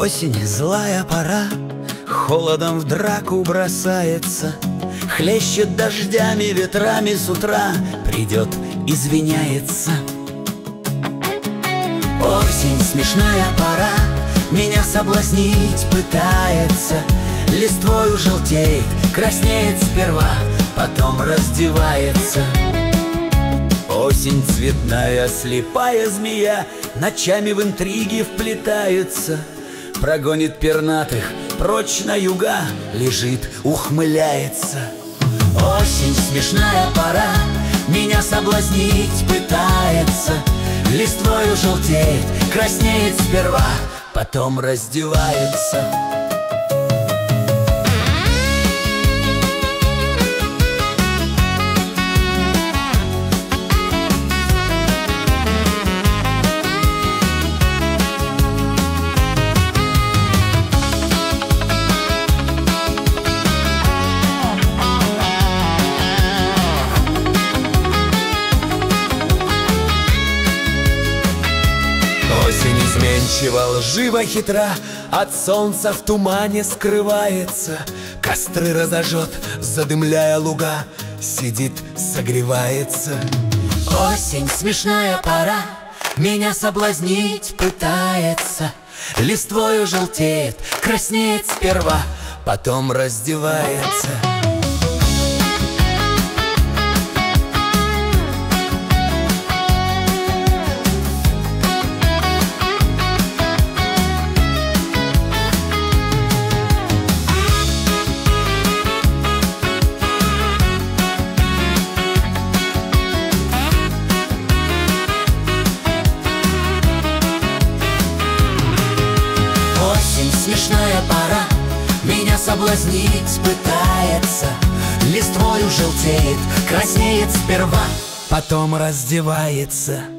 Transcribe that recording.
Осень, злая пора, холодом в драку бросается, хлещет дождями, ветрами с утра, придет, извиняется. Осень, смешная пора, меня соблазнить пытается, листвою желтеет, краснеет сперва, потом раздевается. Осень, цветная, слепая змея, ночами в интриги вплетается, прогонит пернатых прочь на юга, лежит, ухмыляется. Осень, смешная пора, меня соблазнить пытается, листвою желтеет, краснеет сперва, потом раздевается. Осень изменчива, лживо, хитра, от солнца в тумане скрывается, костры разожжет, задымляя луга, сидит, согревается. Осень, смешная пора, меня соблазнить пытается, листвою желтеет, краснеет сперва, потом раздевается. Смешная пора, меня соблазнить пытается, листвою желтеет, краснеет сперва, потом раздевается.